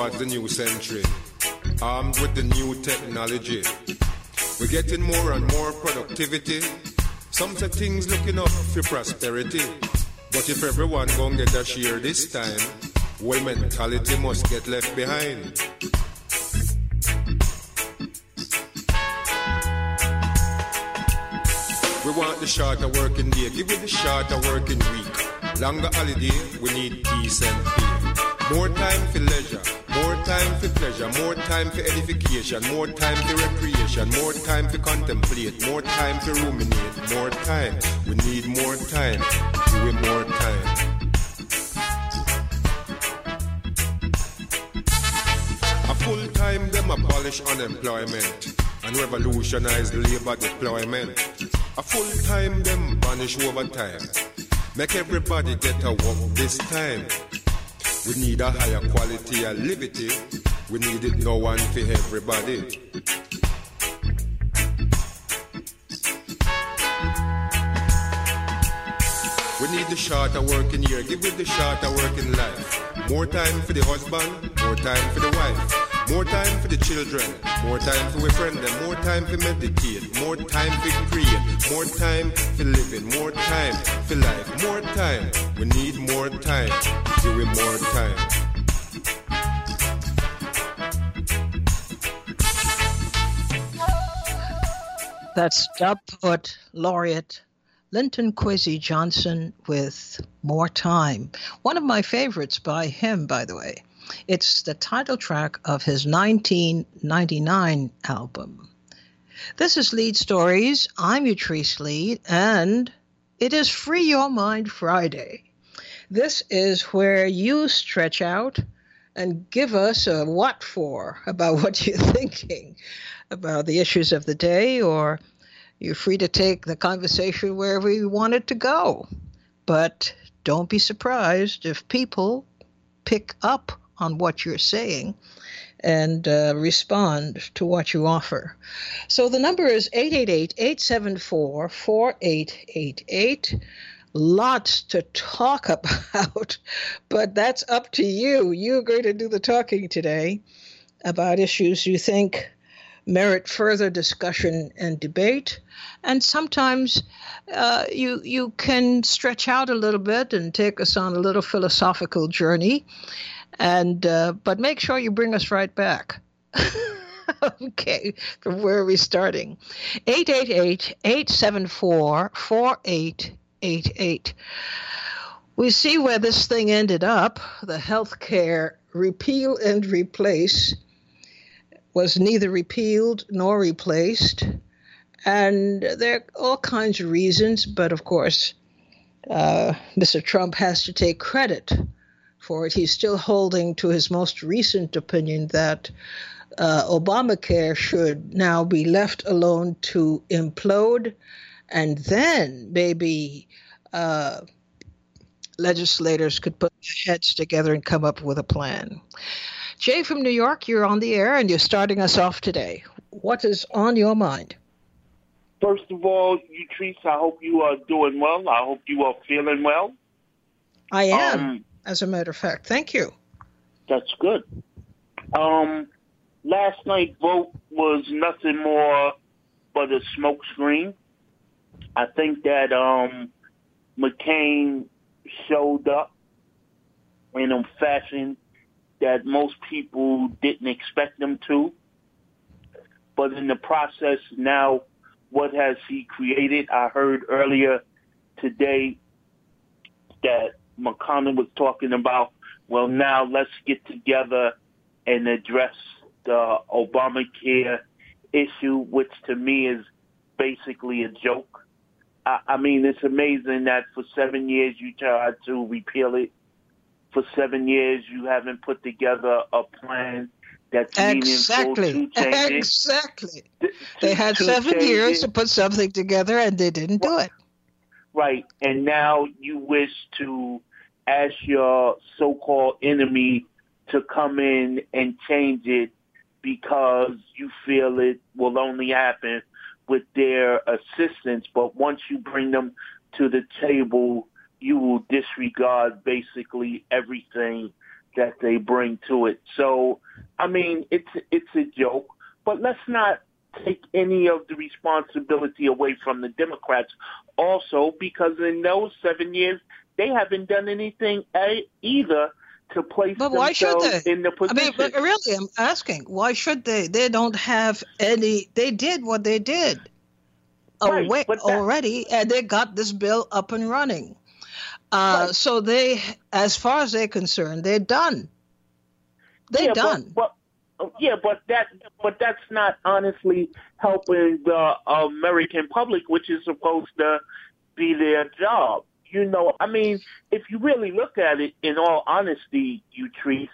towards the new century, armed with the new technology. We're getting more and more productivity. Some say things looking up for prosperity. But if everyone gon' get a share this time, well, mentality must get left behind. We want the shorter working day, give it the shorter working week. Longer holiday, we need peace and pay. More time for leisure, more time for pleasure, more time for edification, more time for recreation, more time for contemplate, more time for ruminate, more time. We need more time, give it more time. A full time them abolish unemployment and revolutionize labor deployment. A full time them banish overtime. Make everybody get a work this time. We need a higher quality of liberty. We need it no one for everybody. We need the shorter working year. Give it the shorter working life. More time for the husband, more time for the wife. More time for the children, more time for we friend them, more time for meditate, more time for create, more time for living, more time for life, more time. We need more time, give we more time. That's dub poet laureate Linton Kwesi Johnson with More Time. One of my favorites by him, by the way. It's the title track of his 1999 album. This is Lead Stories. I'm Utrice Lead, and it is Free Your Mind Friday. This is where you stretch out and give us a what for about what you're thinking about the issues of the day, or you're free to take the conversation wherever you want it to go. But don't be surprised if people pick up on what you're saying and respond to what you offer. So the number is 888-874-4888. Lots to talk about, but that's up to you. You're going to do the talking today about issues you think merit further discussion and debate. And sometimes you can stretch out a little bit and take us on a little philosophical journey. And but make sure you bring us right back. Okay, from where are we starting? 888-874-4888. We see where this thing ended up. The healthcare repeal and replace was neither repealed nor replaced. And there are all kinds of reasons, but of course, Mr. Trump has to take credit for it. He's still holding to his most recent opinion that Obamacare should now be left alone to implode, and then maybe legislators could put their heads together and come up with a plan. Jay from New York, you're on the air, and you're starting us off today. What is on your mind? First of all, Utrice, I hope you are doing well. I hope you are feeling well. I am. As a matter of fact, thank you. That's good. Last night's vote was nothing more but a smokescreen. I think that McCain showed up in a fashion that most people didn't expect him to. But in the process now, what has he created? I heard earlier today that McConnell was talking about, well, now let's get together and address the Obamacare issue, which to me is basically a joke. I mean, it's amazing that for 7 years you tried to repeal it. For 7 years you haven't put together a plan that's meaningful to change it. Exactly. They had 7 years to put something together and they didn't do it. Right. And now you wish to ask your so-called enemy to come in and change it because you feel it will only happen with their assistance. But once you bring them to the table, you will disregard basically everything that they bring to it. So, I mean, it's a joke, but let's not take any of the responsibility away from the Democrats also, because in those 7 years, they haven't done anything either to place themselves in the position. I mean, but really, I'm asking, why should they? They don't have any. They did what they did already, and they got this bill up and running. So they, as far as they're concerned, they're done. They're done. But that's not honestly helping the American public, which is supposed to be their job. You know, I mean, if you really look at it, in all honesty, Utrice,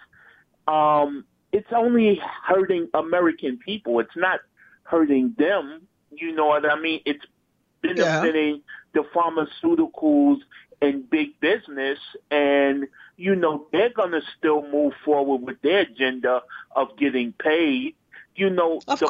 it's only hurting American people. It's not hurting them. You know what I mean? It's benefiting the pharmaceuticals and big business, and, you know, they're going to still move forward with their agenda of getting paid. You know, the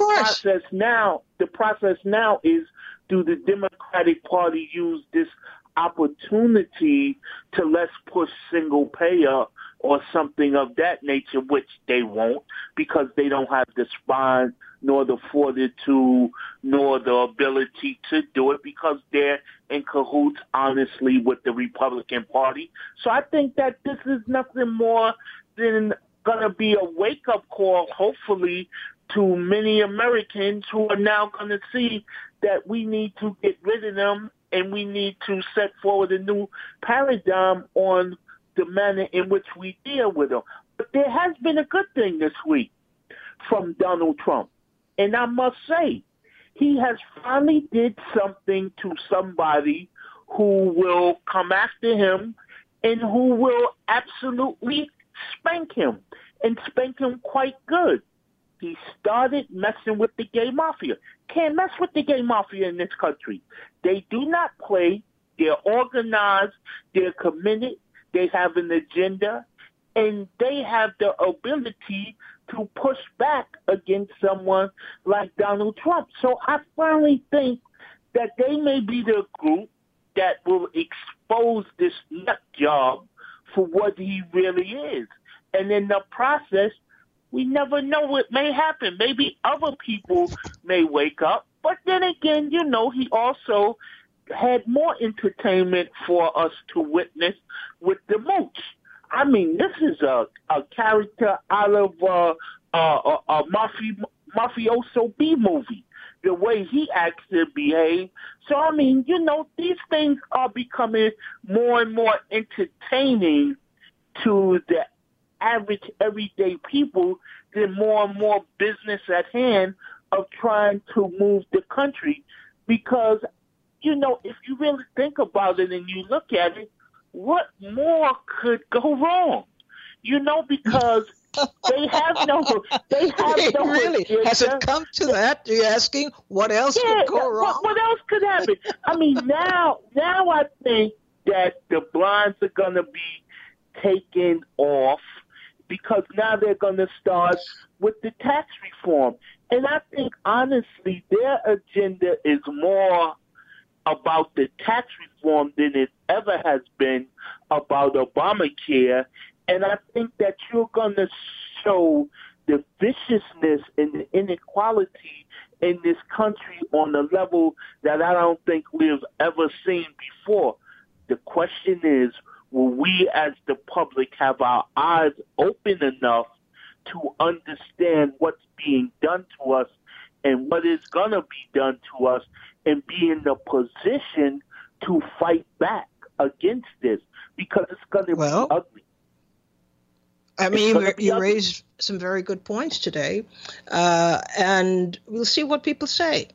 process now is, do the Democratic Party use this opportunity to let's push single payer or something of that nature, which they won't, because they don't have the spine nor the fortitude nor the ability to do it, because they're in cahoots, honestly, with the Republican Party. So I think that this is nothing more than going to be a wake-up call, hopefully, to many Americans who are now going to see that we need to get rid of them, and we need to set forward a new paradigm on the manner in which we deal with them. But there has been a good thing this week from Donald Trump. And I must say, he has finally did something to somebody who will come after him and who will absolutely spank him, and spank him quite good. He started messing with the gay mafia. Can't mess with the gay mafia in this country. They do not play. They're organized. They're committed. They have an agenda. And they have the ability to push back against someone like Donald Trump. So I finally think that they may be the group that will expose this nut job for what he really is. And in the process, we never know what may happen. Maybe other people may wake up. But then again, you know, he also had more entertainment for us to witness with the mooch. I mean, this is a character out of a mafioso B movie, the way he acts and behaves. So, I mean, you know, these things are becoming more and more entertaining to the average everyday people than more and more business at hand of trying to move the country. Because, you know, if you really think about it and you look at it, what more could go wrong? You know, because they have no really? Agenda. Has it come to that? You're asking what else could go wrong? What else could happen? I mean, now I think that the blinds are going to be taken off, because now they're going to start with the tax reform. And I think, honestly, their agenda is more about the tax reform than it ever has been about Obamacare. And I think that you're going to show the viciousness and the inequality in this country on a level that I don't think we've ever seen before. The question is, will we as the public have our eyes open enough to understand what's being done to us and what is going to be done to us, and be in the position to fight back against this, because it's going to be ugly. I mean, you raised some very good points today, and we'll see what people say.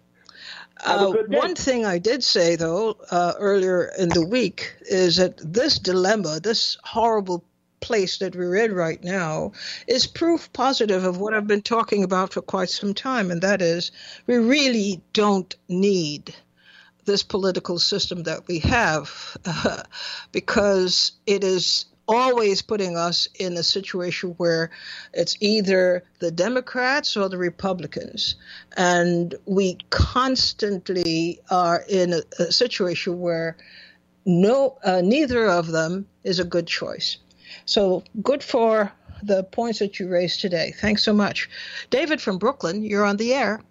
One thing I did say, though, earlier in the week is that this dilemma, this horrible place that we're in right now, is proof positive of what I've been talking about for quite some time, and that is we really don't need this political system that we have, because it is always putting us in a situation where it's either the Democrats or the Republicans. And we constantly are in a situation where neither of them is a good choice. So good for the points that you raised today. Thanks so much. David from Brooklyn, you're on the air.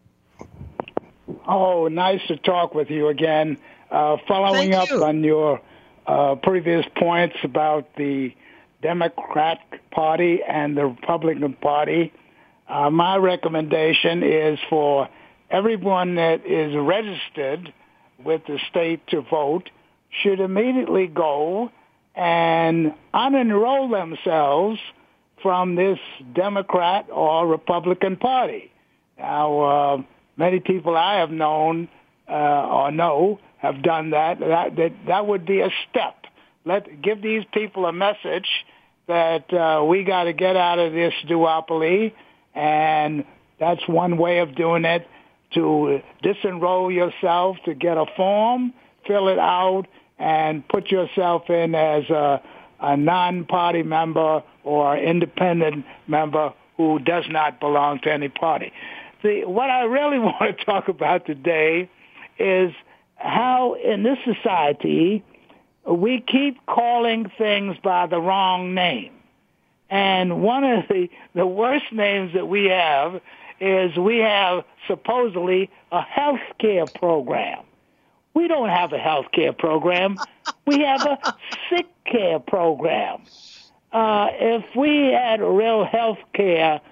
Oh, nice to talk with you again. Following up on your previous points about the Democratic Party and the Republican Party, my recommendation is for everyone that is registered with the state to vote should immediately go and unenroll themselves from this Democrat or Republican Party. Now, many people I have known or know have done that. That would be a step. Give these people a message that we got to get out of this duopoly, and that's one way of doing it, to disenroll yourself, to get a form, fill it out, and put yourself in as a non-party member or independent member who does not belong to any party. What I really want to talk about today is how in this society we keep calling things by the wrong name. And one of the worst names that we have is we have supposedly a health care program. We don't have a health care program. We have a sick care program. If we had a real health care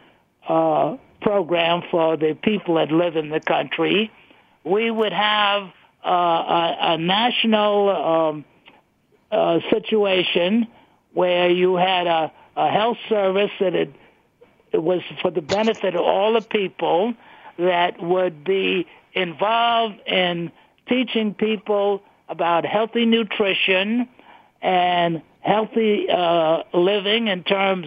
program for the people that live in the country, we would have a national situation where you had a health service that it was for the benefit of all the people, that would be involved in teaching people about healthy nutrition and healthy living in terms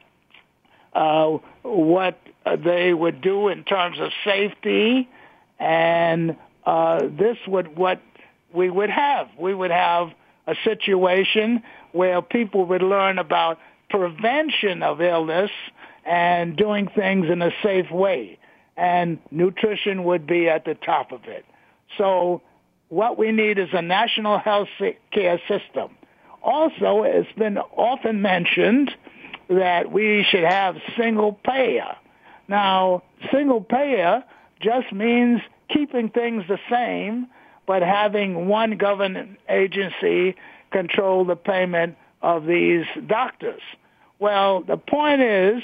of what they would do in terms of safety. And this would what we would have. We would have a situation where people would learn about prevention of illness and doing things in a safe way. And nutrition would be at the top of it. So what we need is a national health care system. Also, it's been often mentioned that we should have single payer. Now, single payer just means keeping things the same, but having one government agency control the payment of these doctors. Well, the point is,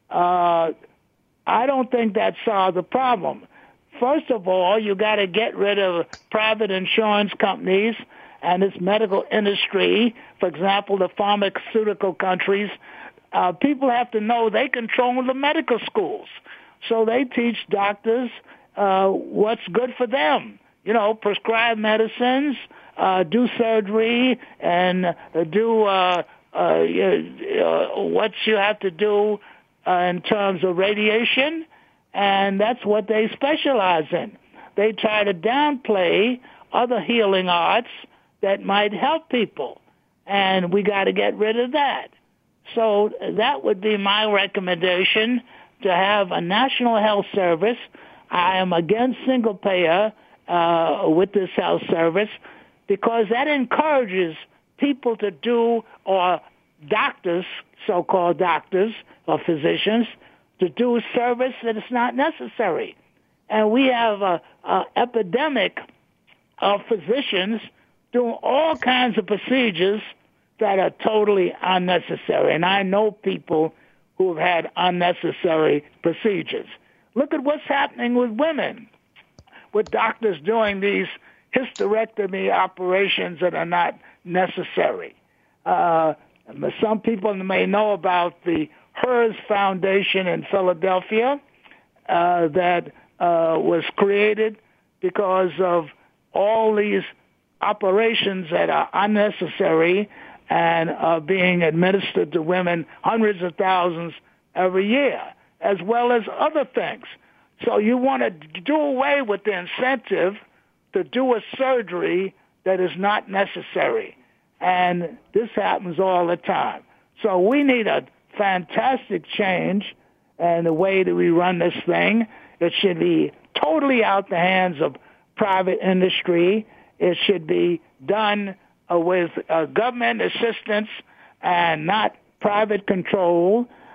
I don't think that solves the problem. First of all, you got to get rid of private insurance companies and this medical industry. For example, the pharmaceutical countries, people have to know they control the medical schools. So they teach doctors what's good for them. You know, prescribe medicines, do surgery, and do what you have to do in terms of radiation, and that's what they specialize in. They try to downplay other healing arts that might help people, and we got to get rid of that. So that would be my recommendation, to have a national health service. I am against single payer with this health service because that encourages people to do, or doctors, so-called doctors or physicians, to do service that is not necessary. And we have a epidemic of physicians doing all kinds of procedures that are totally unnecessary. And I know people who have had unnecessary procedures. Look at what's happening with women, with doctors doing these hysterectomy operations that are not necessary. Some people may know about the HERS Foundation in Philadelphia that was created because of all these operations that are unnecessary and are being administered to women, hundreds of thousands every year, as well as other things. So you want to do away with the incentive to do a surgery that is not necessary. And this happens all the time. So we need a fantastic change in the way that we run this thing. It should be totally out the hands of private industry. It should be done with government assistance and not private control.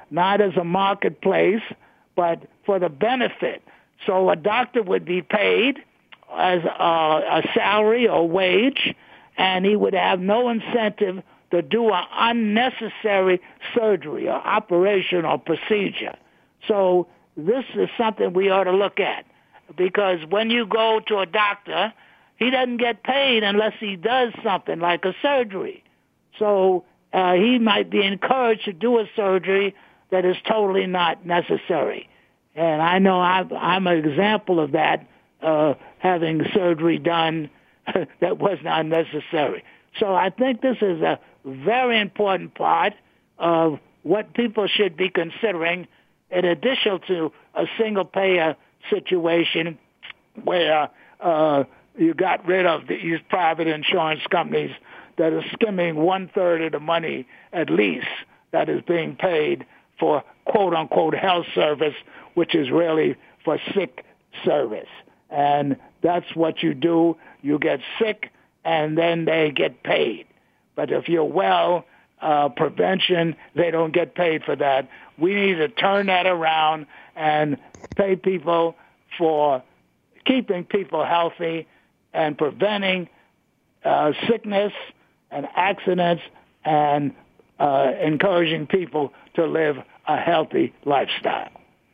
not as a marketplace, but for the benefit. So a doctor would be paid as a salary or wage, and he would have no incentive to do an unnecessary surgery or operation or procedure. So this is something we ought to look at, because when you go to a doctor, he doesn't get paid unless he does something like a surgery. So he might be encouraged to do a surgery that is totally not necessary. And I know I'm an example of that, having surgery done that was not necessary. So I think this is a very important part of what people should be considering, in addition to a single-payer situation where you got rid of these private insurance companies that are skimming 1/3 of the money at least that is being paid for quote-unquote health service, which is really for sick service. And that's what you do. You get sick, and then they get paid. But if you're well, prevention, they don't get paid for that. We need to turn that around and pay people for keeping people healthy and preventing sickness and accidents and encouraging people to live a healthy lifestyle.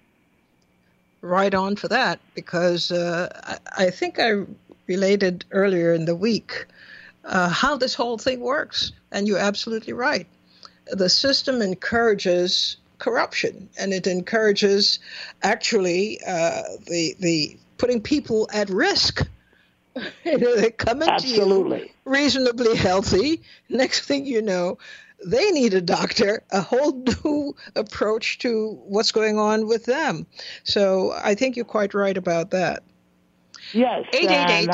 Right on for that, because I think I related earlier in the week how this whole thing works, and you're absolutely right. The system encourages corruption, and it encourages actually the putting people at risk. They come into you reasonably healthy. Next thing you know, they need a doctor, a whole new approach to what's going on with them. So I think you're quite right about that. Yes. 888.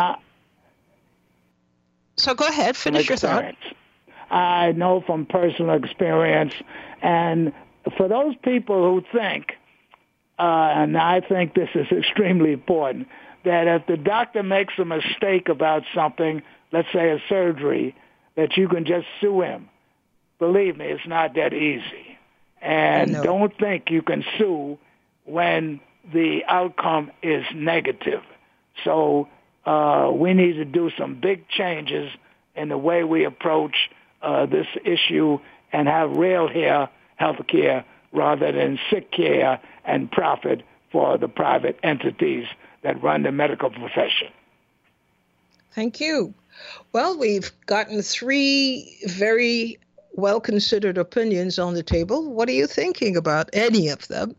So go ahead, finish your thought. I know from personal experience, and for those people who think, and I think this is extremely important, that if the doctor makes a mistake about something, let's say a surgery, that you can just sue him. Believe me, it's not that easy. And don't think you can sue when the outcome is negative. So we need to do some big changes in the way we approach this issue and have real health care rather than sick care and profit for the private entities that run the medical profession. Thank you. Well, we've gotten 3 very well-considered opinions on the table. What are you thinking about any of them?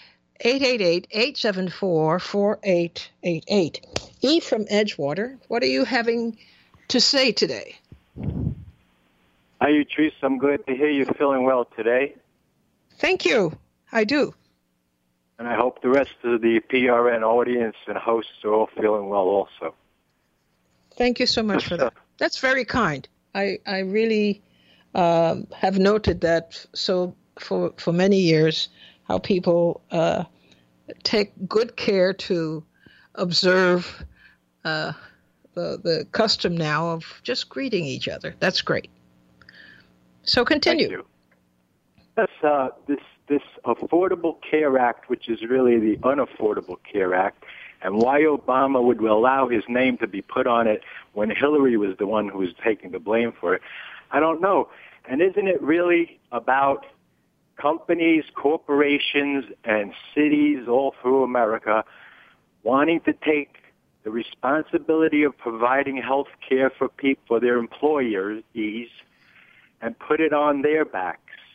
888-874-4888. E from Edgewater, what are you having to say today? Hi, Utrice. I'm glad to hear you're feeling well today. Thank you. I do. And I hope the rest of the PRN audience and hosts are all feeling well also. Thank you so much for that. That's very kind. I really have noted that for many years, how people take good care to observe the custom now of just greeting each other. That's great. So continue. Thank you. Yes, this Affordable Care Act, which is really the Unaffordable Care Act, and why Obama would allow his name to be put on it when Hillary was the one who was taking the blame for it, I don't know. And isn't it really about companies, corporations, and cities all through America wanting to take the responsibility of providing health care for people, for their employees, and put it on their backs?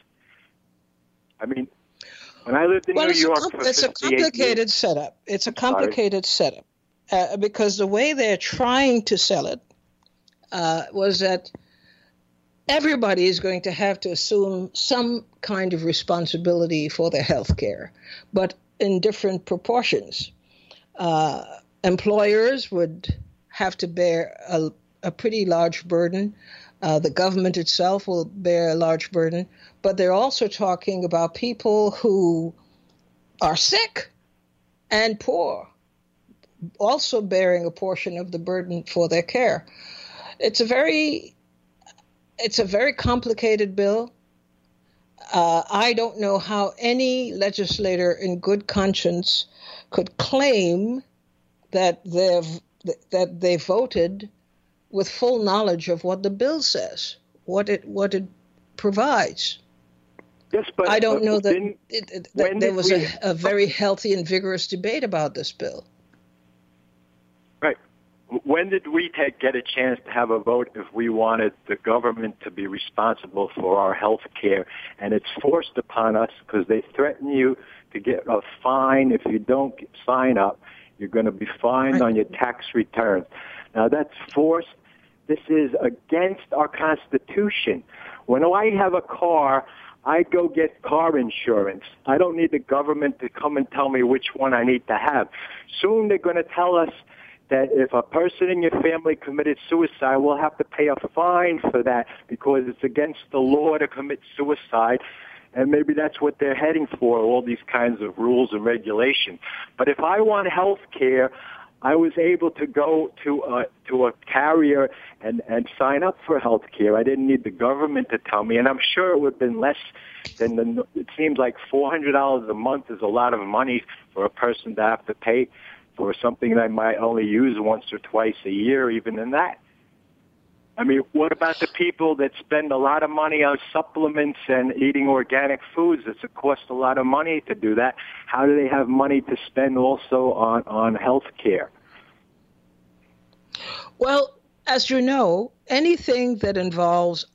I mean, when I lived in New York for 58 it's a complicated setup. It's a complicated setup because the way they're trying to sell it was that everybody is going to have to assume some kind of responsibility for their health care, but in different proportions. Employers would have to bear a pretty large burden. The government itself will bear a large burden, but they're also talking about people who are sick and poor, also bearing a portion of the burden for their care. It's a very complicated bill. I don't know how any legislator in good conscience could claim that they voted with full knowledge of what the bill says, what it provides. Yes, but I don't know that there was a very healthy and vigorous debate about this bill. Right. When did we get a chance to have a vote if we wanted the government to be responsible for our health care? And it's forced upon us because they threaten you to get a fine if you don't sign up. You're going to be fined on your tax returns. Now, that's forced. This is against our Constitution. When I have a car, I go get car insurance. I don't need the government to come and tell me which one I need to have. Soon they're going to tell us that if a person in your family committed suicide, we'll have to pay a fine for that because it's against the law to commit suicide. And maybe that's what they're heading for, all these kinds of rules and regulations. But if I want health care, I was able to go to a carrier and sign up for health care. I didn't need the government to tell me. And I'm sure it would have been less than it seems like $400 a month is a lot of money for a person to have to pay for something that I might only use once or twice a year, even in that. I mean, what about the people that spend a lot of money on supplements and eating organic foods? It costs a lot of money to do that. How do they have money to spend also on health care? Well, as you know, anything that involves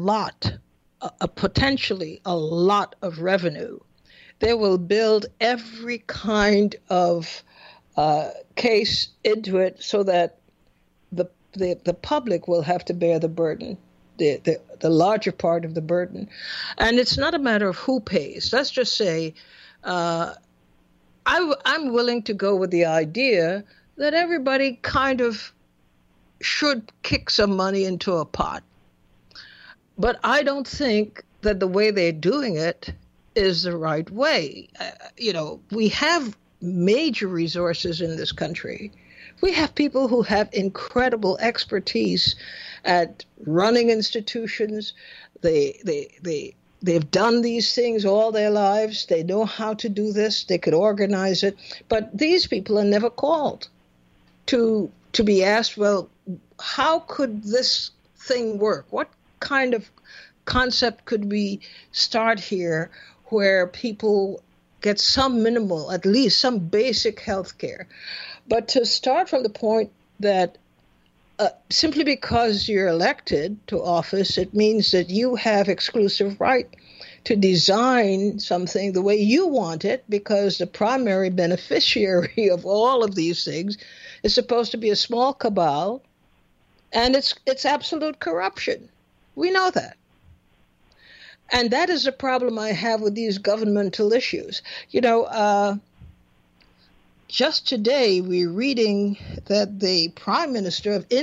potentially a lot of revenue, they will build every kind of case into it so that the public will have to bear the burden, the larger part of the burden. And it's not a matter of who pays. Let's just say I'm willing to go with the idea that everybody kind of should kick some money into a pot. But I don't think that the way they're doing it is the right way. We have major resources in this country. We have people who have incredible expertise at running institutions. They've done these things all their lives. They know how to do this. They could organize it. But these people are never called to be asked, well, how could this thing work? What kind of concept could we start here where people get some minimal, at least some basic health care? But to start from the point that simply because you're elected to office, it means that you have exclusive right to design something the way you want it, because the primary beneficiary of all of these things is supposed to be a small cabal, and it's absolute corruption. We know that. And that is a problem I have with these governmental issues. Just today, we're reading that the Prime Minister of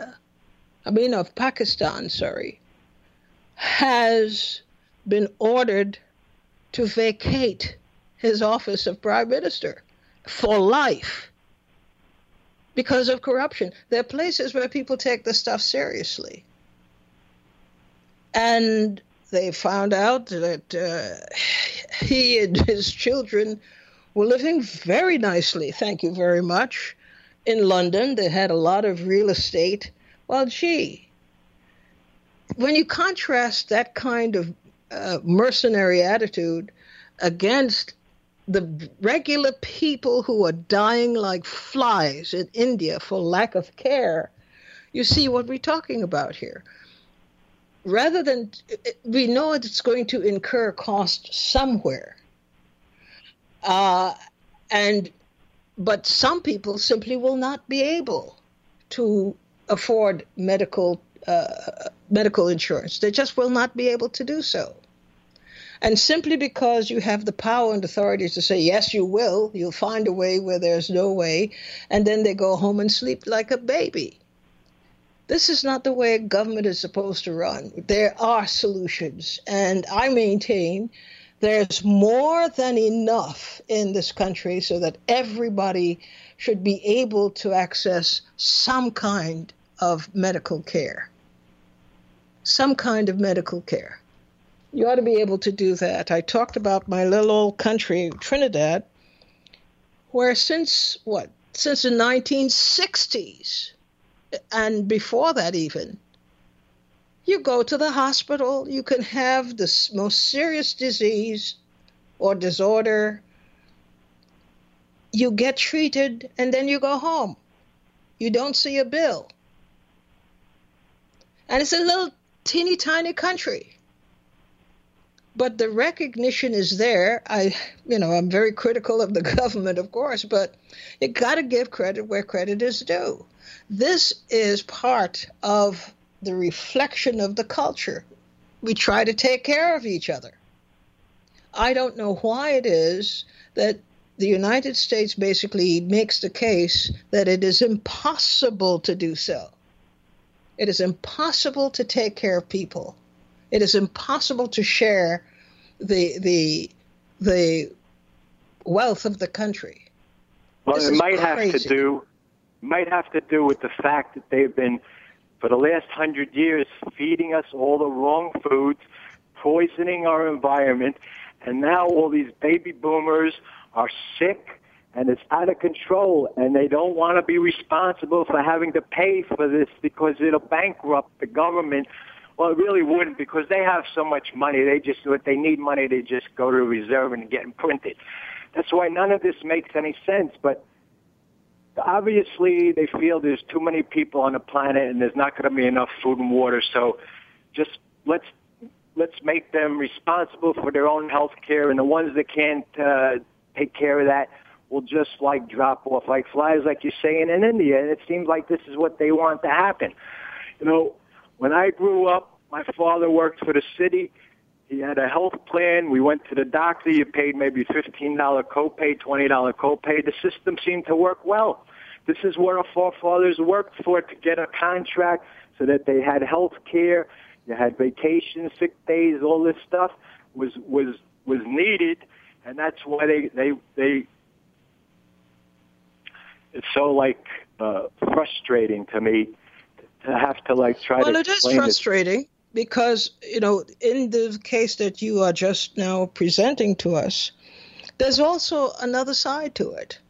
Pakistan, has been ordered to vacate his office of Prime Minister for life because of corruption. There are places where people take this stuff seriously. And they found out that he and his children were living very nicely, thank you very much, in London. They had a lot of real estate. Well, gee, when you contrast that kind of mercenary attitude against the regular people who are dying like flies in India for lack of care, you see what we're talking about here. Rather than, we know it's going to incur cost somewhere. But some people simply will not be able to afford medical insurance. They just will not be able to do so. And simply because you have the power and authority to say, yes, you will, you'll find a way where there's no way, and then they go home and sleep like a baby. This is not the way government is supposed to run. There are solutions, and I maintain there's more than enough in this country so that everybody should be able to access some kind of medical care. Some kind of medical care. You ought to be able to do that. I talked about my little old country, Trinidad, where since the 1960s, and before that even, you go to the hospital, you can have the most serious disease or disorder, you get treated, and then you go home. You don't see a bill. And it's a little teeny tiny country. But the recognition is there. I'm very critical of the government, of course, but you got to give credit where credit is due. This is part of the reflection of the culture. We try to take care of each other. I don't know why it is that the United States basically makes the case that it is impossible to do so. It is impossible to take care of people. It is impossible to share the wealth of the country. Well, it might have to do with the fact that they've been, for the last 100 years, feeding us all the wrong foods, poisoning our environment, and now all these baby boomers are sick, and it's out of control, and they don't want to be responsible for having to pay for this because it'll bankrupt the government. Well, it really wouldn't, because they have so much money. If they need money, they just go to the reserve and get it printed. That's why none of this makes any sense. But obviously, they feel there's too many people on the planet, and there's not going to be enough food and water. So just let's make them responsible for their own health care, and the ones that can't take care of that will just drop off like flies, like you're saying in India. And it seems like this is what they want to happen. When I grew up, my father worked for the city. He had a health plan. We went to the doctor. You paid maybe $15 copay, $20 copay. The system seemed to work well. This is what our forefathers worked for, to get a contract so that they had health care. You had vacation, sick days, all this stuff was needed, and that's why they it's so frustrating to me to have to try to. Well, it is frustrating because in the case that you are just now presenting to us, there's also another side to it.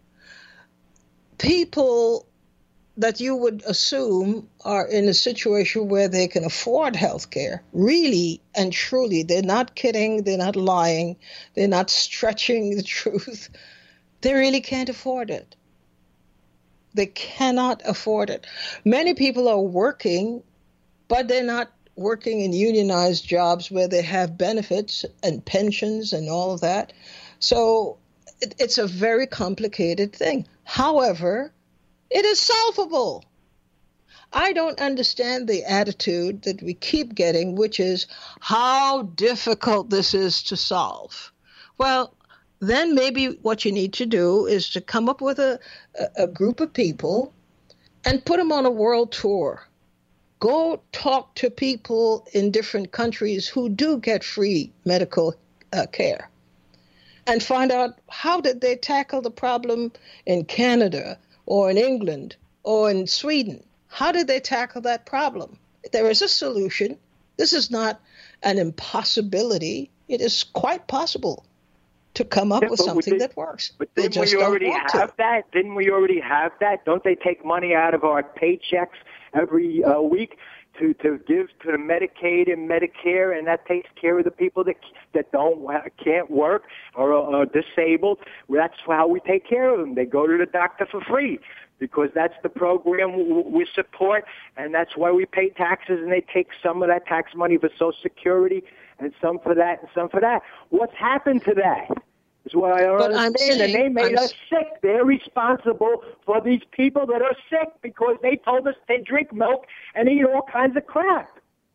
People that you would assume are in a situation where they can afford health care, really and truly, they're not kidding, they're not lying, they're not stretching the truth. They really can't afford it. They cannot afford it. Many people are working, but they're not working in unionized jobs where they have benefits and pensions and all of that. So it's a very complicated thing. However, it is solvable. I don't understand the attitude that we keep getting, which is how difficult this is to solve. Well, then maybe what you need to do is to come up with a group of people and put them on a world tour. Go talk to people in different countries who do get free medical care and find out how did they tackle the problem in Canada or in England or in Sweden. How did they tackle that problem? There is a solution. This is not an impossibility. It is quite possible to come up with something that works. But didn't we already have that? Didn't we already have that? Don't they take money out of our paychecks every week to give to the Medicaid and Medicare, and that takes care of the people that can't work or are disabled? That's how we take care of them. They go to the doctor for free because that's the program we support, and that's why we pay taxes, and they take some of that tax money for Social Security and some for that and some for that. What's happened to that? Is what I don't understand. And they made us sick. They're responsible for these people that are sick because they told us they drink milk and eat all kinds of crap.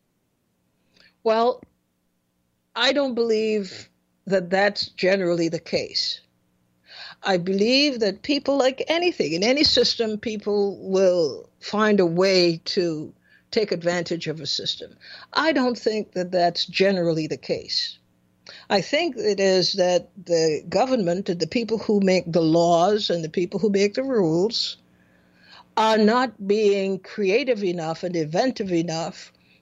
Well, I don't believe that that's generally the case. I believe that people, like anything, in any system, people will find a way to take advantage of a system. I don't think that that's generally the case. I think it is that the government and the people who make the laws and the people who make the rules are not being creative enough and inventive enough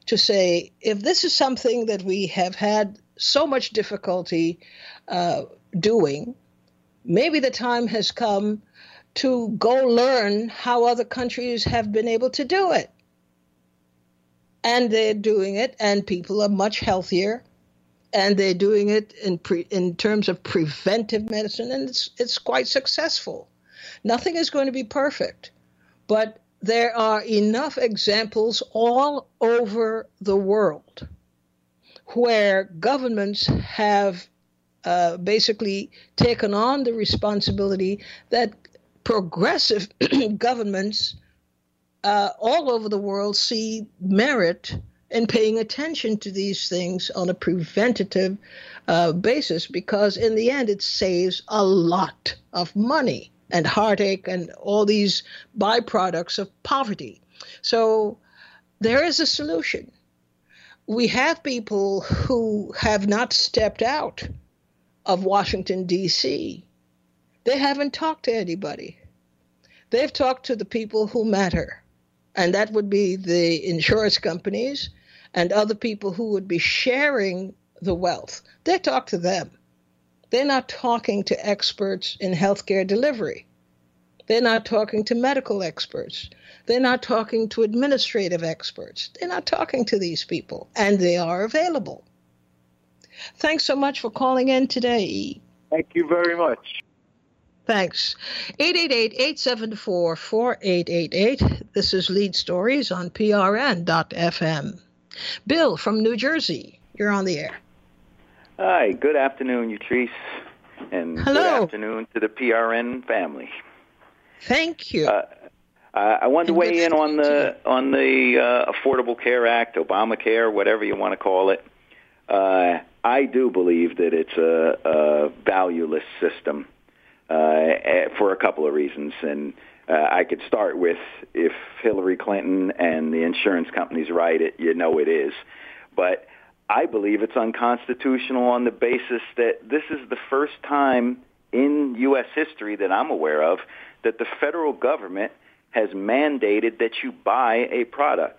to say, if this is something that we have had so much difficulty doing, maybe the time has come to go learn how other countries have been able to do it. And they're doing it, and people are much healthier, and they're doing it in terms of preventive medicine, and it's quite successful. Nothing is going to be perfect, but there are enough examples all over the world where governments have basically taken on the responsibility that progressive governments all over the world see merit in paying attention to these things on a preventative basis, because in the end it saves a lot of money and heartache and all these byproducts of poverty. So there is a solution. We have people who have not stepped out of Washington, D.C. They haven't talked to anybody. They've talked to the people who matter, and that would be the insurance companies and other people who would be sharing the wealth. They talk to them. They're not talking to experts in healthcare delivery. They're not talking to medical experts. They're not talking to administrative experts. They're not talking to these people, and they are available. Thanks so much for calling in today. Thank you very much. Thanks. 888-874-4888. This is Lead Stories on PRN.FM. Bill from New Jersey, you're on the air. Hi, good afternoon, Utrice, and Hello. Good afternoon to the PRN family. Thank you. I wanted to weigh in on the Affordable Care Act, Obamacare, whatever you want to call it. I do believe that it's a valueless system for a couple of reasons, and I could start with, if Hillary Clinton and the insurance companies write it, you know it is. But I believe it's unconstitutional on the basis that this is the first time in U.S. history that I'm aware of that the federal government has mandated that you buy a product.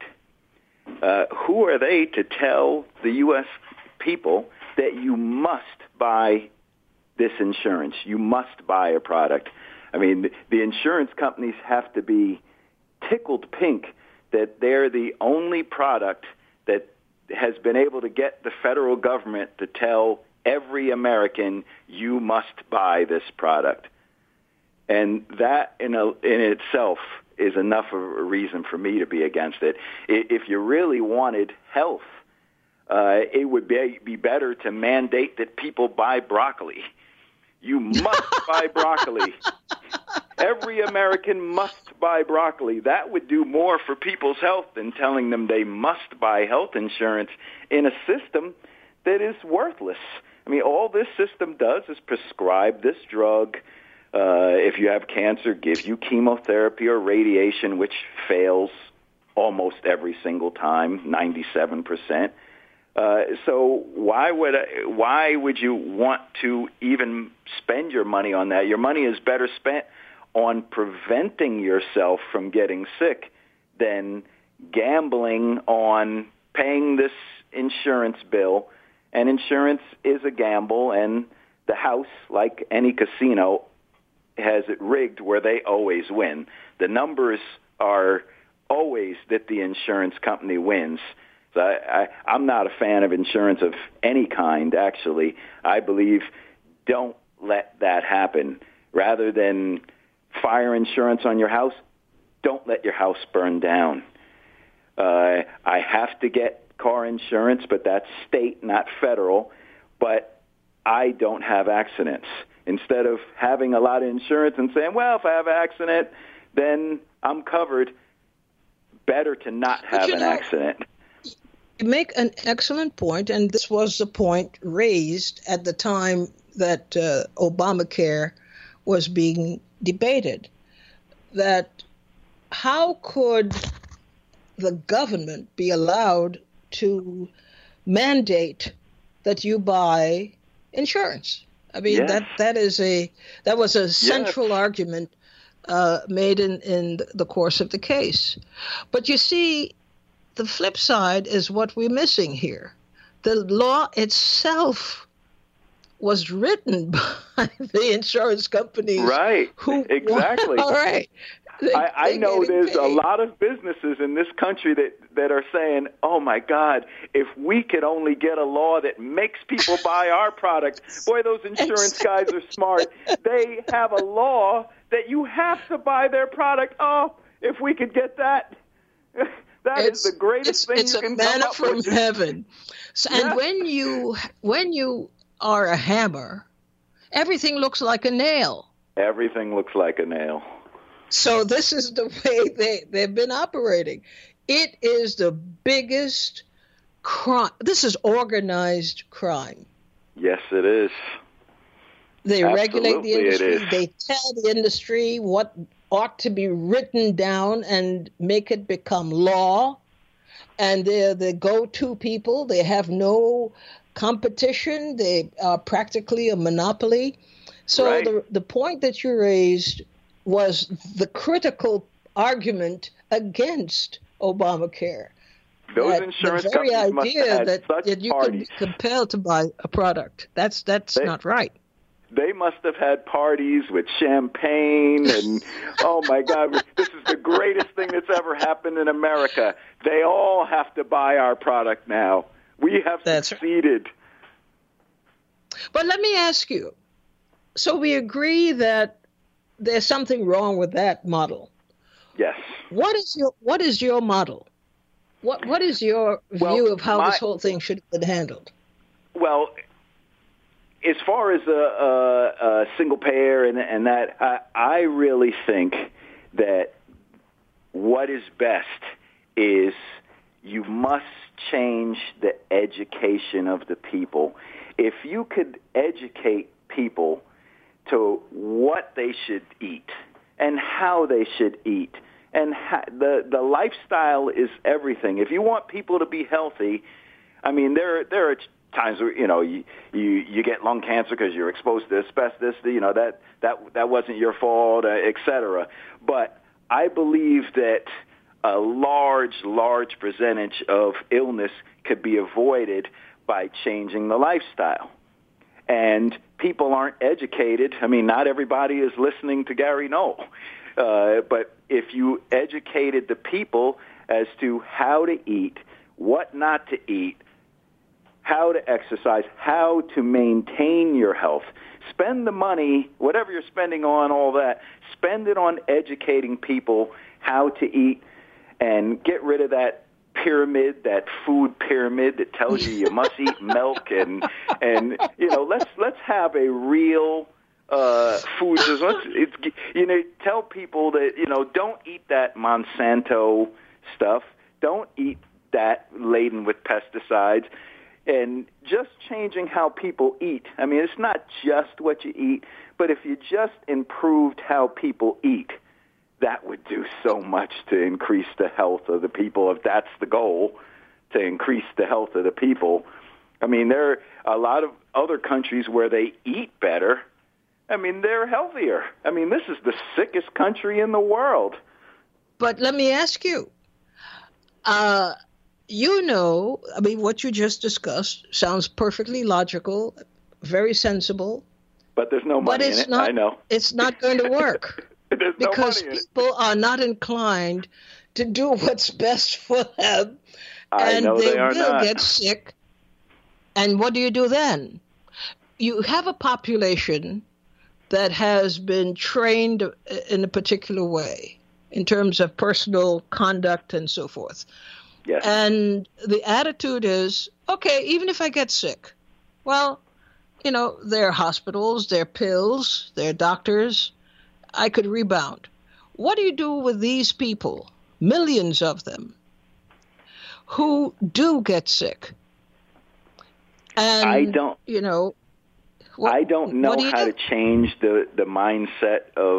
Who are they to tell the U.S. people that you must buy this insurance? You must buy a product. I mean, the insurance companies have to be tickled pink that they're the only product that has been able to get the federal government to tell every American, you must buy this product. And that in itself is enough of a reason for me to be against it. If you really wanted health, it would be better to mandate that people buy broccoli. You must buy broccoli. Every American must buy broccoli. That would do more for people's health than telling them they must buy health insurance in a system that is worthless. I mean, all this system does is prescribe this drug. If you have cancer, give you chemotherapy or radiation, which fails almost every single time, 97%. So why would you want to even spend your money on that? Your money is better spent on preventing yourself from getting sick than gambling on paying this insurance bill. And insurance is a gamble, and the house, like any casino, has it rigged where they always win. The numbers are always that the insurance company wins. So I'm not a fan of insurance of any kind, actually. I believe don't let that happen. Rather than fire insurance on your house, don't let your house burn down. I have to get car insurance, but that's state, not federal. But I don't have accidents. Instead of having a lot of insurance and saying, well, if I have an accident, then I'm covered, better to not have an accident. You make an excellent point, and this was the point raised at the time that Obamacare was being debated, that how could the government be allowed to mandate that you buy insurance? I mean, yes. that was a central argument made in the course of the case. But you see, the flip side is what we're missing here. The law itself was written by the insurance companies. Right. Exactly. All right. I know there's a lot of businesses in this country that are saying, oh, my God, if we could only get a law that makes people buy our product. Boy, those insurance guys are smart. They have a law that you have to buy their product. Oh, if we could get that, is the greatest thing you can come up with. It's a manna from heaven. So, yeah. And when you are a hammer, everything looks like a nail. Everything looks like a nail. So this is the way they've been operating. It is the biggest crime. This is organized crime. Yes, it is. They regulate the industry. They tell the industry what ought to be written down and make it become law. And they're the go-to people. They have no competition. They are practically a monopoly. So right. the point that you raised was the critical argument against Obamacare. Those insurance companies must have had such parties. That you could be compelled to buy a product. That's not right. They must have had parties with champagne and, oh, my God, this is the greatest thing that's ever happened in America. They all have to buy our product now. We have succeeded. Right. But let me ask you, so we agree that there's something wrong with that model. Yes. What is your model? What is your view of how this whole thing should have been handled? Well, as far as a single payer and that, I really think that what is best is you must change the education of the people. If you could educate people to what they should eat and how they should eat, and the lifestyle is everything. If you want people to be healthy, I mean, there are times where you get lung cancer because you're exposed to asbestos. That wasn't your fault, etc. But I believe that a large percentage of illness could be avoided by changing the lifestyle. And people aren't educated. I mean, not everybody is listening to Gary Null. But if you educated the people as to how to eat, what not to eat, how to exercise, how to maintain your health, spend the money, whatever you're spending on all that, spend it on educating people how to eat and get rid of that pyramid, that food pyramid that tells you must eat milk and let's have a real food. Tell people that don't eat that Monsanto stuff. Don't eat that laden with pesticides. And just changing how people eat. I mean, it's not just what you eat, but if you just improved how people eat, that would do so much to increase the health of the people, if that's the goal, to increase the health of the people. I mean, there are a lot of other countries where they eat better. I mean, they're healthier. I mean, this is the sickest country in the world. But let me ask you, I mean, what you just discussed sounds perfectly logical, very sensible. But there's no money in it, I know. It's not going to work. Because people are not inclined to do what's best for them. And they will get sick. And what do you do then? You have a population that has been trained in a particular way in terms of personal conduct and so forth. Yes. And the attitude is, okay, even if I get sick, well, there are hospitals, there are pills, there are doctors. I could rebound. What do you do with these people, millions of them, who do get sick? And, I don't know how to change the mindset of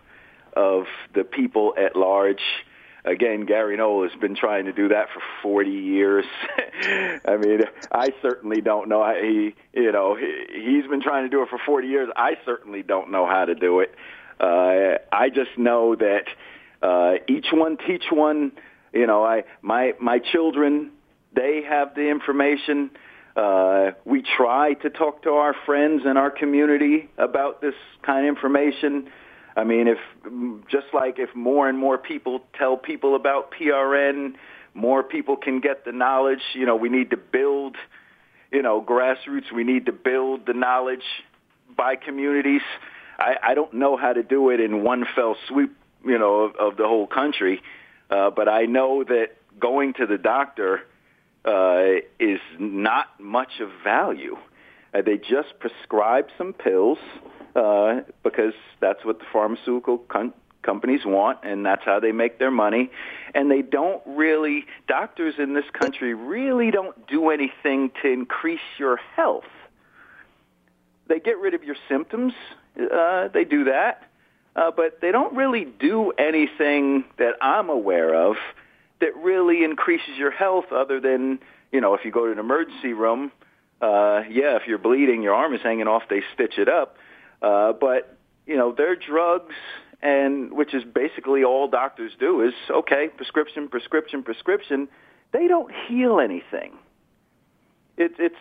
the people at large. Again, Gary Null has been trying to do that for 40 years. I mean, I certainly don't know. He's been trying to do it for 40 years. I certainly don't know how to do it. I just know that each one teach one My children, they have the information. We try to talk to our friends in our community about this kind of information. I mean, if more and more people tell people about PRN, more people can get the knowledge. We need to build, grassroots. We need to build the knowledge by communities. I don't know how to do it in one fell swoop, of the whole country. But I know that going to the doctor is not much of value. They just prescribe some pills because that's what the pharmaceutical companies want, and that's how they make their money. And they don't really, doctors in this country really don't do anything to increase your health. They get rid of your symptoms. They do that. But they don't really do anything that I'm aware of that really increases your health other than, if you go to an emergency room, if you're bleeding, your arm is hanging off, they stitch it up. But, their drugs, and which is basically all doctors do is, okay, prescription. They don't heal anything. It's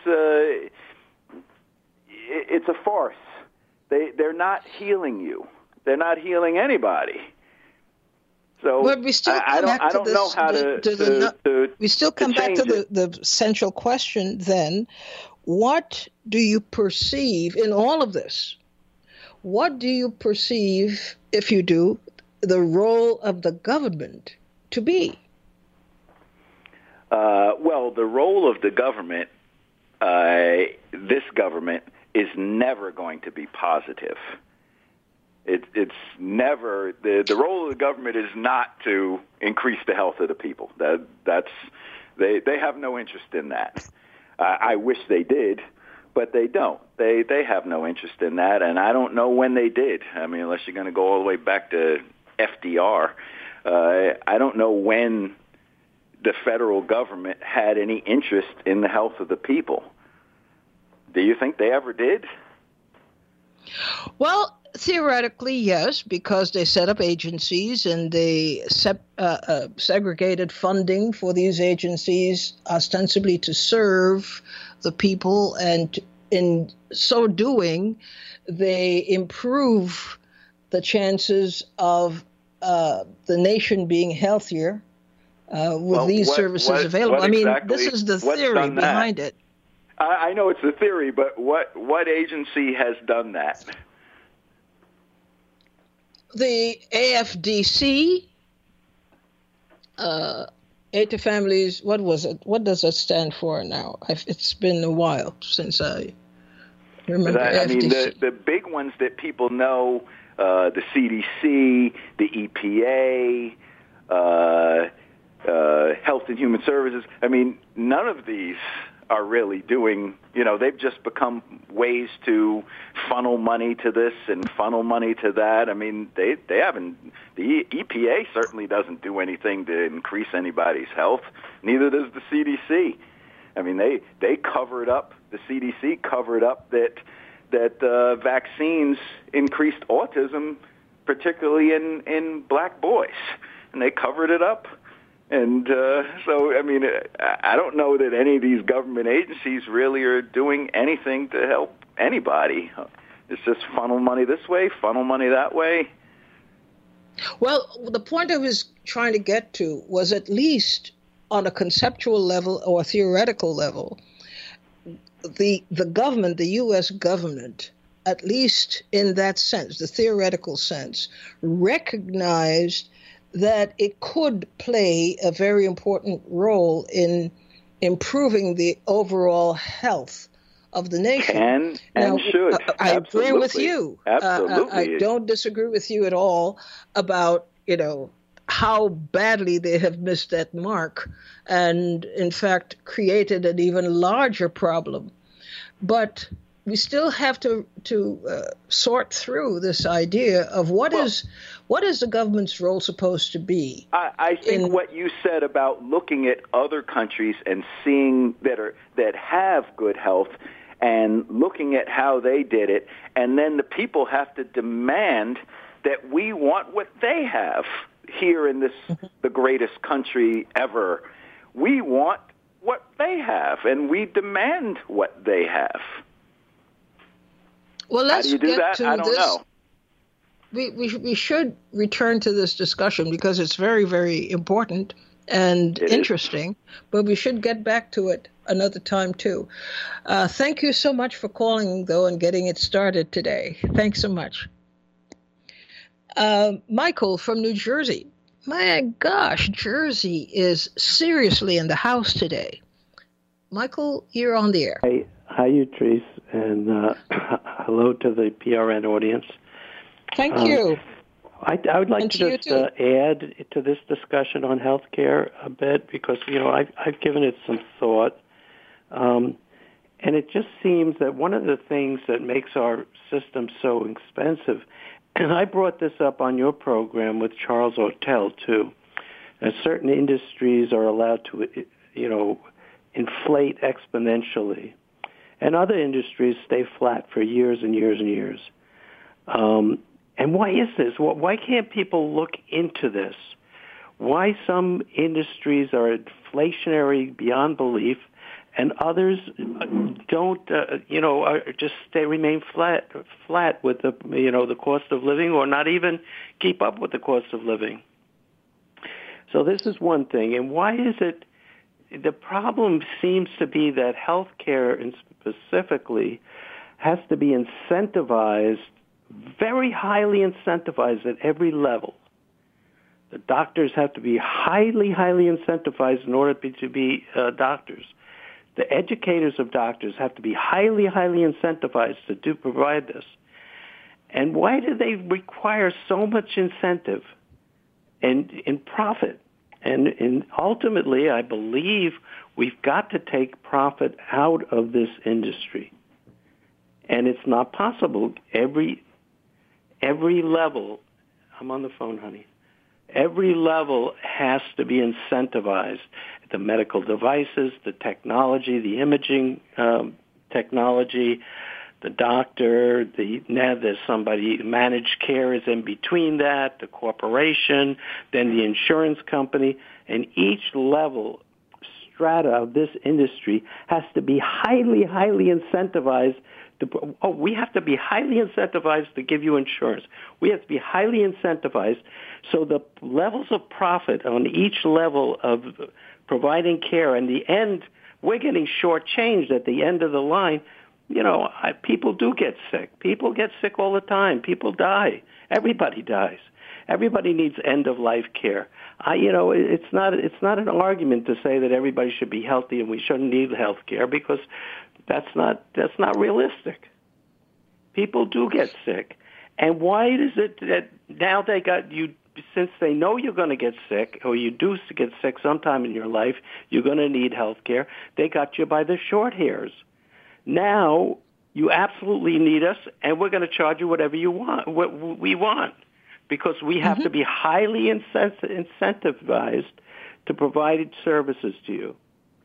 a farce. They're not healing you. They're not healing anybody. So but we still come back to know how we still come back to the central question then. What do you perceive in all of this? What do you perceive, if you do, the role of the government to be? Well, the role of the government, this government, is never going to be positive. It's never the role of the government is not to increase the health of the people. They have no interest in that. I wish they did, but they don't. They have no interest in that, and I don't know when they did. I mean, unless you're going to go all the way back to FDR, I don't know when the federal government had any interest in the health of the people. Do you think they ever did? Well, theoretically, yes, because they set up agencies and they segregated funding for these agencies ostensibly to serve the people, and in so doing, they improve the chances of the nation being healthier with these services available. This is the theory behind it. I know it's the theory, but what agency has done that? The AFDC, Aid to Families, what was it? What does it stand for now? It's been a while since I remember AFDC. The big ones that people know, the CDC, the EPA, Health and Human Services, none of these are really doing, they've just become ways to funnel money to this and funnel money to that. They haven't, the EPA certainly doesn't do anything to increase anybody's health. Neither does the CDC. They covered up, the CDC covered up that vaccines increased autism, particularly in black boys, and they covered it up. And I don't know that any of these government agencies really are doing anything to help anybody. It's just funnel money this way, funnel money that way. Well, the point I was trying to get to was, at least on a conceptual level or theoretical level, the government, the U.S. government, at least in that sense, the theoretical sense, recognized that it could play a very important role in improving the overall health of the nation. And should. I agree with you. Absolutely. I don't disagree with you at all about, how badly they have missed that mark and, in fact, created an even larger problem. But we still have to sort through this idea of what is the government's role supposed to be. I think what you said about looking at other countries and seeing that have good health and looking at how they did it, and then the people have to demand that we want what they have here in this the greatest country ever, we want what they have, and we demand what they have. Well, let's How do you do that? I don't know. We should return to this discussion because it's very, very important and interesting, but we should get back to it another time, too. Thank you so much for calling, though, and getting it started today. Thanks so much. Michael from New Jersey. My gosh, Jersey is seriously in the house today. Michael, you're on the air. Hi, Utrice, and hello to the PRN audience. Thank you. I would like to just add to this discussion on healthcare a bit because, I've given it some thought. And it just seems that one of the things that makes our system so expensive, and I brought this up on your program with Charles Ortel, too, that certain industries are allowed to, inflate exponentially, and other industries stay flat for years and years and years. And why is this? Why can't people look into this? Why some industries are inflationary beyond belief, and others don't, remain flat with the cost of living, or not even keep up with the cost of living. So this is one thing. And why is it? The problem seems to be that healthcare, specifically, has to be incentivized, very highly incentivized at every level. The doctors have to be highly, highly incentivized in order to be doctors. The educators of doctors have to be highly, highly incentivized to provide this. And why do they require so much incentive and in profit? And ultimately, I believe we've got to take profit out of this industry. And it's not possible. Every level, I'm on the phone, honey. Every level has to be incentivized. The medical devices, the technology, the imaging technology, the doctor, now there's somebody, managed care is in between that, the corporation, then the insurance company, and each level, strata of this industry has to be highly, highly incentivized. We have to be highly incentivized to give you insurance. We have to be highly incentivized. So the levels of profit on each level of providing care, in the end, we're getting shortchanged at the end of the line. People do get sick. People get sick all the time. People die. Everybody dies. Everybody needs end-of-life care. It's not an argument to say that everybody should be healthy and we shouldn't need health care, because that's not realistic. People do get sick. And why is it that now they got you, since they know you're going to get sick, or you do get sick sometime in your life, you're going to need health care, they got you by the short hairs. Now you absolutely need us, and we're going to charge you whatever you want, what we want, because we have to be highly incentivized to provide services to you.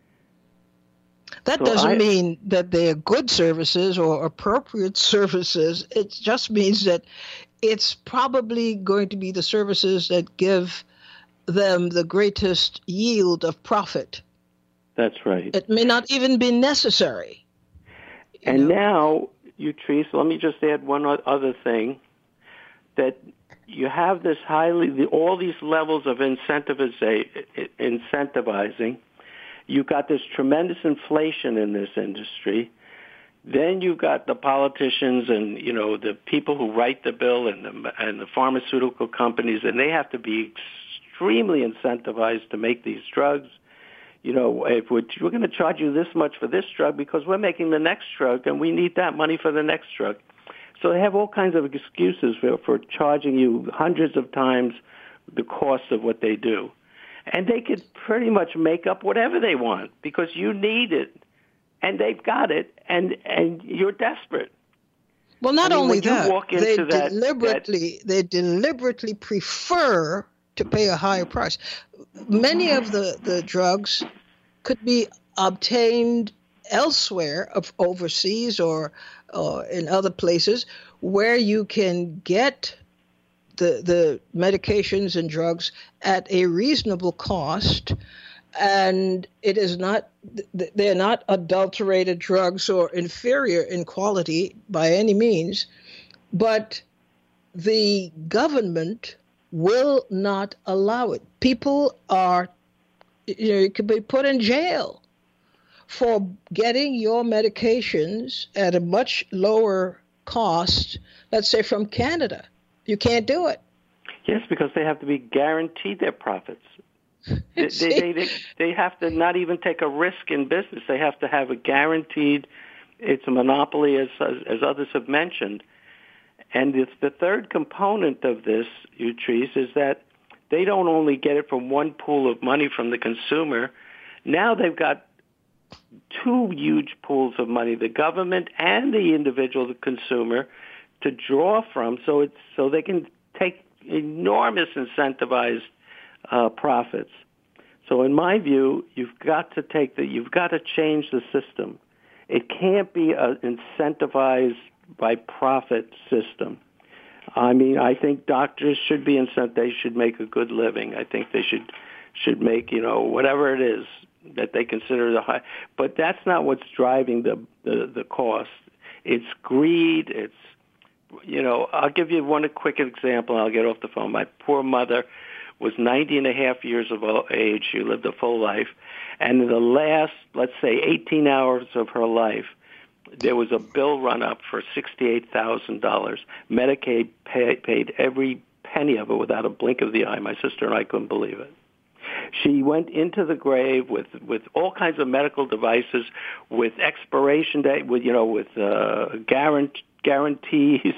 That doesn't mean that they are good services or appropriate services. It just means that it's probably going to be the services that give them the greatest yield of profit. That's right. It may not even be necessary. And now, Utrice, let me just add one other thing, that you have this all these levels of incentivizing. You've got this tremendous inflation in this industry. Then you've got the politicians and, the people who write the bill and the pharmaceutical companies, and they have to be extremely incentivized to make these drugs. If we're going to charge you this much for this drug because we're making the next drug and we need that money for the next drug. So they have all kinds of excuses for charging you hundreds of times the cost of what they do. And they could pretty much make up whatever they want because you need it, and they've got it, and you're desperate. Well, not only that, they deliberately prefer to pay a higher price. Many of the drugs could be obtained elsewhere, overseas or in other places, where you can get the medications and drugs at a reasonable cost, and it is not, they're not adulterated drugs or inferior in quality by any means, but the government will not allow it. People are, you could be put in jail for getting your medications at a much lower cost, let's say from Canada. You can't do it. Yes, because they have to be guaranteed their profits. They have to not even take a risk in business. They have to have a guaranteed, it's a monopoly, as others have mentioned. And it's the third component of this, Utrice, is that they don't only get it from one pool of money from the consumer. Now they've got two huge pools of money, the government and the individual, the consumer, to draw from, so they can take enormous incentivized profits. So in my view, you've got to change the system. It can't be an incentivized by profit system. I mean, I think doctors should be incentivized. They should make a good living. I think they should make, whatever it is that they consider the high. But that's not what's driving the cost. It's greed. It's, I'll give you one quick example. I'll get off the phone. My poor mother was 90 and a half years of age. She lived a full life. And in the last, let's say, 18 hours of her life, there was a bill run up for $68,000. Medicaid paid every penny of it without a blink of the eye. My sister and I couldn't believe it. She went into the grave with all kinds of medical devices, with expiration date, with guarantees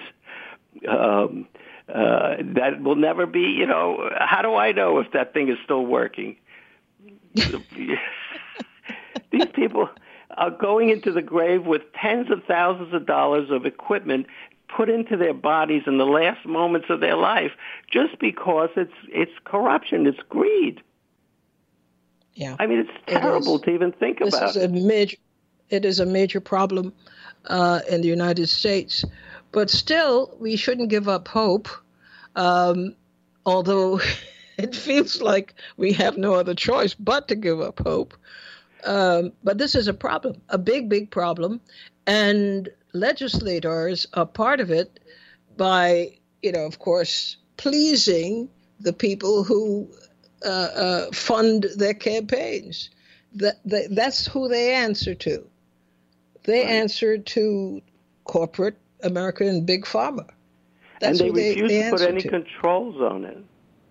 that will never be. How do I know if that thing is still working? These people are going into the grave with tens of thousands of dollars of equipment put into their bodies in the last moments of their life, just because it's corruption, it's greed. Yeah, I mean, it's terrible to even think about. It is a major problem in the United States, but still, we shouldn't give up hope. Although it feels like we have no other choice but to give up hope. But this is a problem, a big, big problem, and legislators are part of it by, of course, pleasing the people who fund their campaigns. That's who they answer to. They answer to corporate America and Big Pharma. That's and they refuse to put any to. controls on it.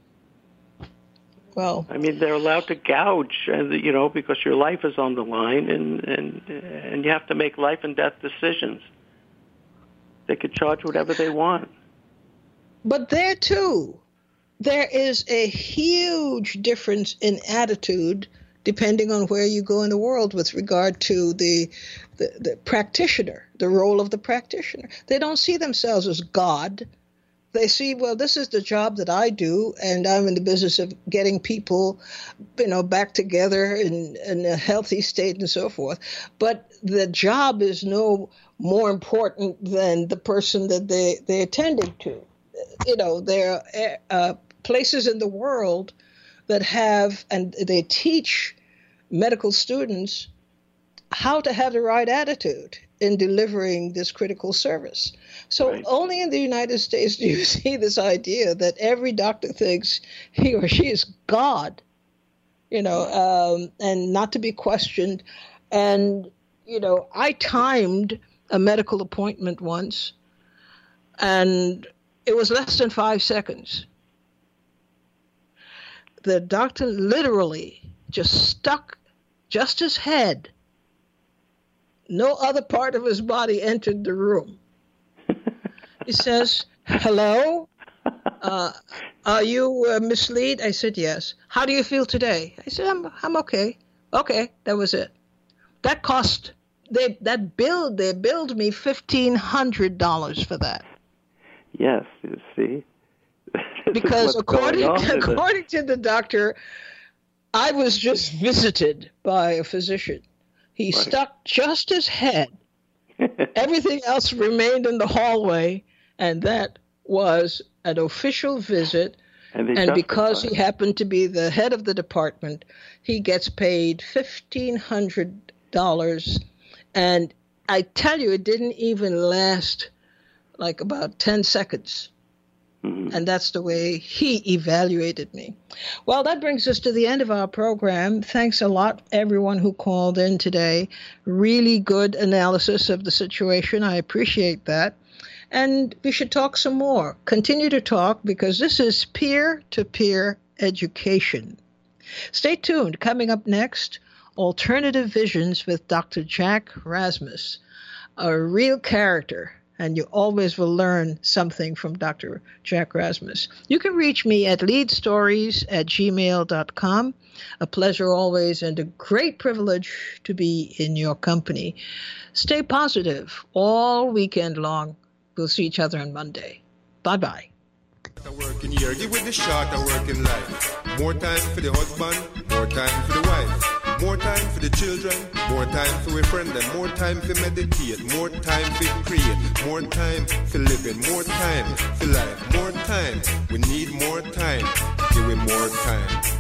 Well, I mean, they're allowed to gouge, because your life is on the line, and you have to make life and death decisions. They could charge whatever they want. But there, too, there is a huge difference in attitude depending on where you go in the world with regard to the practitioner, the role of the practitioner. They don't see themselves as God. They see, well, this is the job that I do, and I'm in the business of getting people, back together in a healthy state and so forth. But the job is no more important than the person that they attended to. There are places in the world that have, and they teach medical students how to have the right attitude in delivering this critical service. So right. Only in the United States do you see this idea that every doctor thinks he or she is God, and not to be questioned. And, I timed a medical appointment once, and it was less than 5 seconds. The doctor literally just stuck just his head. No other part of his body entered the room. He says, "Hello, are you Miss Lead?" I said, "Yes." "How do you feel today?" I said, I'm okay. Okay, that was it. That cost, they billed me $1,500 for that. Yes, you see. Because according to the doctor, I was just visited by a physician. He stuck just his head. Everything else remained in the hallway, and that was an official visit, and because he happened to be the head of the department, he gets paid $1,500. And I tell you, it didn't even last like about 10 seconds. Mm-hmm. And that's the way he evaluated me. Well, that brings us to the end of our program. Thanks a lot, everyone who called in today. Really good analysis of the situation. I appreciate that. And we should talk some more. Continue to talk, because this is peer-to-peer education. Stay tuned. Coming up next, Alternative Visions with Dr. Jack Rasmus, a real character. And you always will learn something from Dr. Jack Rasmus. You can reach me at leadstories@gmail.com. A pleasure always, and a great privilege to be in your company. Stay positive all weekend long. We'll see each other on Monday. Bye-bye. A working year, give with the short a working life. More time for the husband, more time for the wife. More time for the children, more time for a friend, and more time for meditate, more time for create, more time for living, more time for life, more time. We need more time. Give it more time.